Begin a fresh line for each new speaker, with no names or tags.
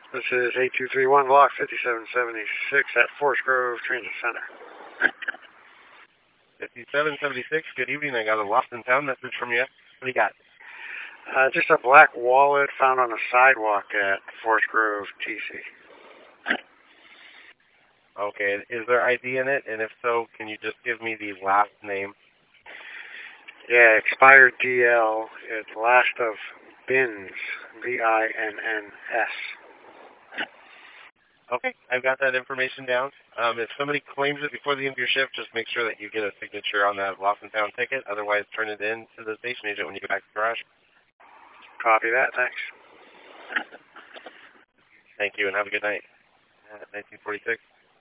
This is 8231 Block 5776 at Forest Grove Transit Center.
5776, good evening. I got a lost in town message from you. What do you got?
Just a black wallet found on a sidewalk at Forest Grove, TC.
Okay, is there ID in it? And if so, can you just give me the last name?
Yeah, expired DL. It's last of Binns, B-I-N-N-S.
Okay, I've got that information down. If somebody claims it before the end of your shift, just make sure that you get a signature on that lost in town ticket. Otherwise, turn it in to the station agent when you get back to the garage.
Copy that, thanks.
Thank you, and have a good night. 1946.